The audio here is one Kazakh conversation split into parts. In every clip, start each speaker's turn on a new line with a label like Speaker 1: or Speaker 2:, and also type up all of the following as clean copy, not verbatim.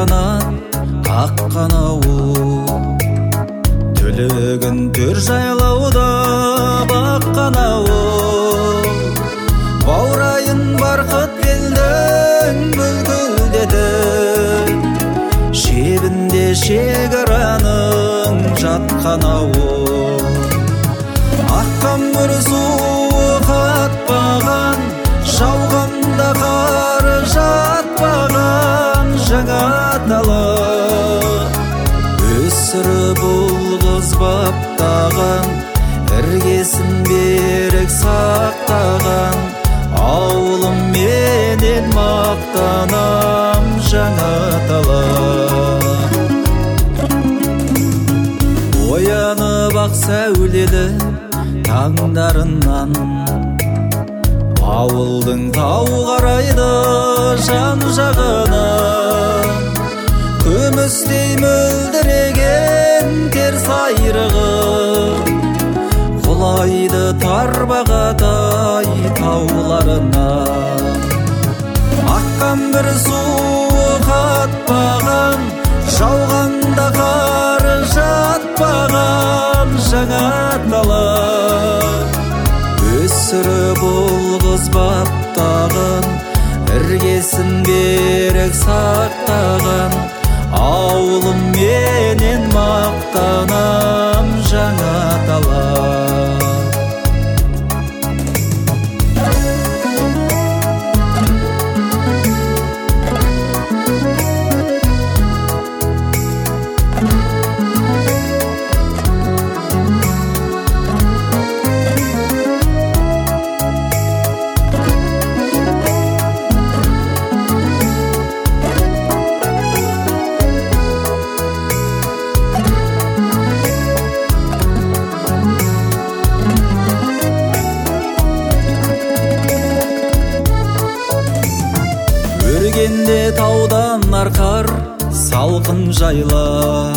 Speaker 1: қанат қаққан ауыл, түлігін төр жайлауда баққан ауыл. Баурайын барқыт белдің бүлкілдеді, шебінде шекараның жатқан ауыл. Аққан бір суы қатпаған, жауғанда қары жатпаған жаңа дала. Өсіріп ұл-қыз баптаған, іргесін берік сақтаған, ауылым менен мақтанам жаңа дала. Оянып ақ сәулелі таңдарынан, ауылдың тау қарайды жан-жағына. Күмістей мөлдіреген теріс айрығы, құлайды тарбағатай тауларына. Аққан бір суы қатпаған, жауғанда қары жатпаған жаңа дала. Өсіріп ұл-қыз баптаған, іргесін берік сақтаған, ауылым менен мақтанам жаңа дала. Өргенде таудан арқар салқын жайла,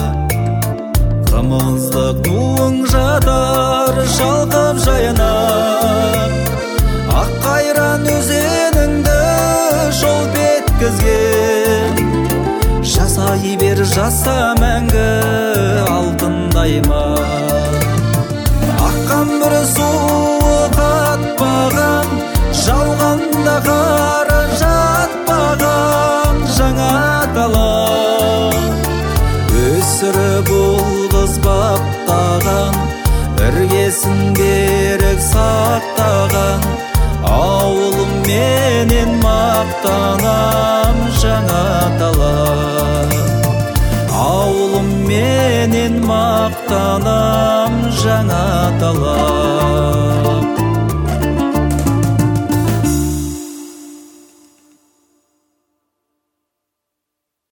Speaker 1: қымыздық туың жатар шалқып жайына. Ақ қайран өзеніңді жол беткізген, жасай бер жаса мәңгі алтындай ма. Аққан бір суы қатпаған, жауғанда қары жатпаған жаңа дала. Өсіріп ұл-қыз баптаған, іргесін берік сақтаған, ауылым менен мақтанам жаңа дала. Ауылым менен мақтанам жаңа дала.